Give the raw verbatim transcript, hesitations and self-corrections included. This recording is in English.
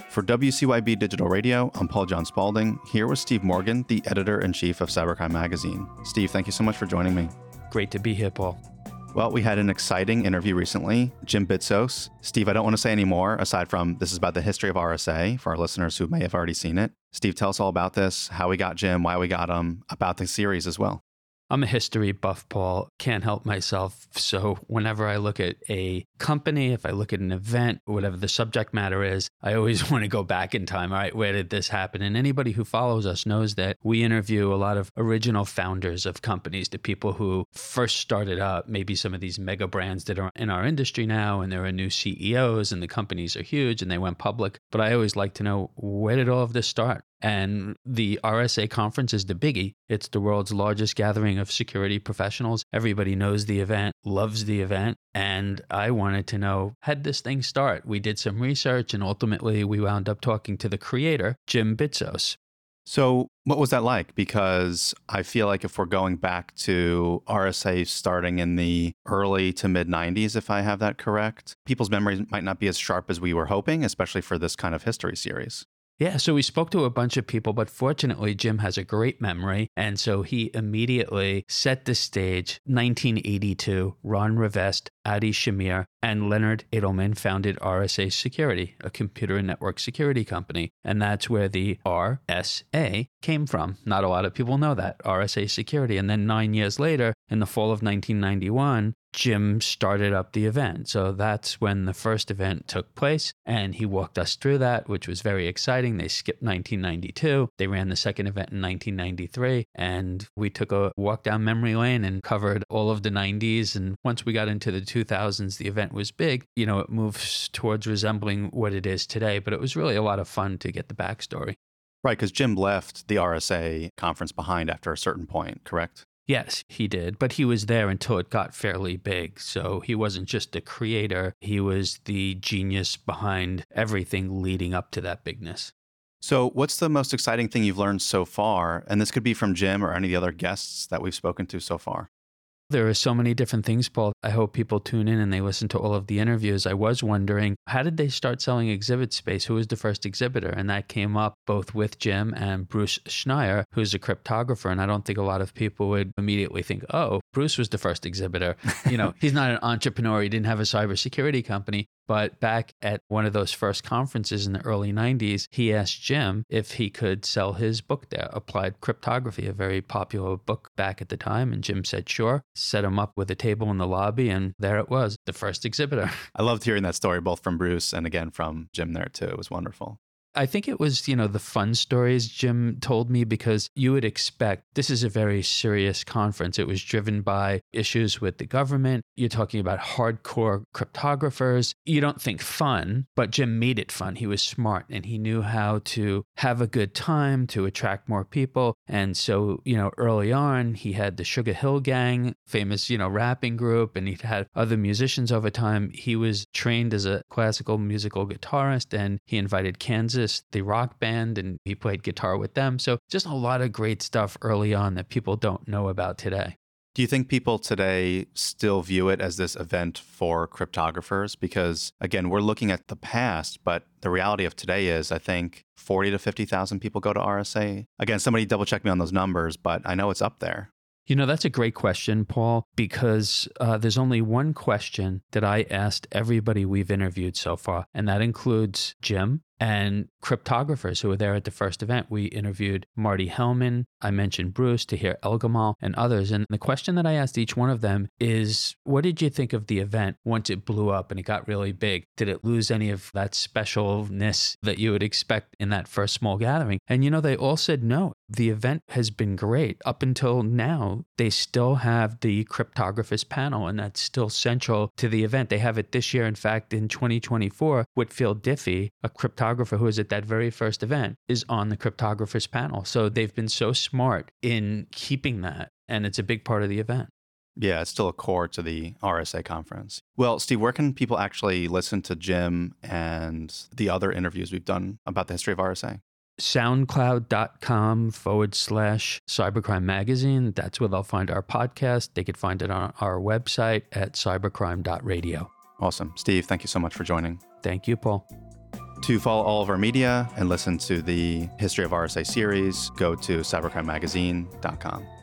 For W C Y B Digital Radio, I'm Paul John Spaulding, here with Steve Morgan, the editor-in-chief of Cybercrime Magazine. Steve, thank you so much for joining me. Great to be here, Paul. Well, we had an exciting interview recently. Jim Bidzos. Steve, I don't want to say any more, aside from this is about the history of R S A for our listeners who may have already seen it. Steve, tell us all about this, how we got Jim, why we got him, about the series as well. I'm a history buff, Paul. Can't help myself. So whenever I look at a company, if I look at an event, whatever the subject matter is, I always want to go back in time. All right, where did this happen? And anybody who follows us knows that we interview a lot of original founders of companies, the people who first started up, maybe some of these mega brands that are in our industry now, and there are new C E Os and the companies are huge and they went public. But I always like to know, where did all of this start? And the R S A conference is the biggie. It's the world's largest gathering of security professionals. Everybody knows the event, loves the event. And I wanted to know, how did this thing start? We did some research and ultimately we wound up talking to the creator, Jim Bidzos. So what was that like? Because I feel like if we're going back to R S A starting in the early to mid nineties, if I have that correct, people's memories might not be as sharp as we were hoping, especially for this kind of history series. Yeah, so we spoke to a bunch of people, but fortunately, Jim has a great memory. And so he immediately set the stage. nineteen eighty-two, Ron Rivest, Adi Shamir, and Leonard Edelman founded R S A Security, a computer and network security company. And that's where the R S A came from. Not a lot of people know that, R S A Security. And then nine years later, in the fall of nineteen ninety-one, Jim started up the event. So that's when the first event took place. And he walked us through that, which was very exciting. They skipped nineteen ninety-two. They ran the second event in nineteen ninety-three. And we took a walk down memory lane and covered all of the nineties. And once we got into the two thousands, the event was big. You know, it moves towards resembling what it is today. But it was really a lot of fun to get the backstory. Right, because Jim left the R S A conference behind after a certain point, correct? Yes, he did. But he was there until it got fairly big. So he wasn't just the creator. He was the genius behind everything leading up to that bigness. So what's the most exciting thing you've learned so far? And this could be from Jim or any of the other guests that we've spoken to so far. There are so many different things, Paul. I hope people tune in and they listen to all of the interviews. I was wondering, how did they start selling exhibit space? Who was the first exhibitor? And that came up both with Jim and Bruce Schneier, who's a cryptographer. And I don't think a lot of people would immediately think, oh, Bruce was the first exhibitor. You know, he's not an entrepreneur. He didn't have a cybersecurity company. But back at one of those first conferences in the early nineties, he asked Jim if he could sell his book there, Applied Cryptography, a very popular book back at the time. And Jim said, sure, set him up with a table in the lobby. And there it was, the first exhibitor. I loved hearing that story, both from Bruce and again from Jim there too. It was wonderful. I think it was, you know, the fun stories Jim told me, because you would expect this is a very serious conference. It was driven by issues with the government. You're talking about hardcore cryptographers. You don't think fun, but Jim made it fun. He was smart and he knew how to have a good time to attract more people. And so, you know, early on, he had the Sugar Hill Gang, famous, you know, rapping group, and he'd had other musicians over time. He was trained as a classical musical guitarist, and he invited Kansas, the rock band, and he played guitar with them. So just a lot of great stuff early on that people don't know about today. Do you think people today still view it as this event for cryptographers? Because again, we're looking at the past, but the reality of today is, I think, forty to fifty thousand people go to R S A. Again, somebody double check me on those numbers, but I know it's up there. You know, that's a great question, Paul, because uh, there's only one question that I asked everybody we've interviewed so far, and that includes Jim and cryptographers who were there at the first event. We interviewed Marty Hellman, I mentioned Bruce, Tahir Elgamal, and others. And the question that I asked each one of them is, what did you think of the event once it blew up and it got really big? Did it lose any of that specialness that you would expect in that first small gathering? And you know, they all said no. The event has been great. Up until now, they still have the cryptographers panel, and that's still central to the event. They have it this year. In fact, in twenty twenty-four, Whitfield Diffie, a cryptographer who was at that very first event, is on the cryptographers panel. So they've been so smart in keeping that, and it's a big part of the event. Yeah, it's still a core to the R S A conference. Well, Steve, where can people actually listen to Jim and the other interviews we've done about the history of R S A? soundcloud.com forward slash cybercrime magazine. That's where they'll find our podcast. They could find it on our website at cybercrime dot radio. Awesome. Steve, thank you so much for joining. Thank you, Paul. To follow all of our media and listen to the History of R S A series, go to cybercrime magazine dot com.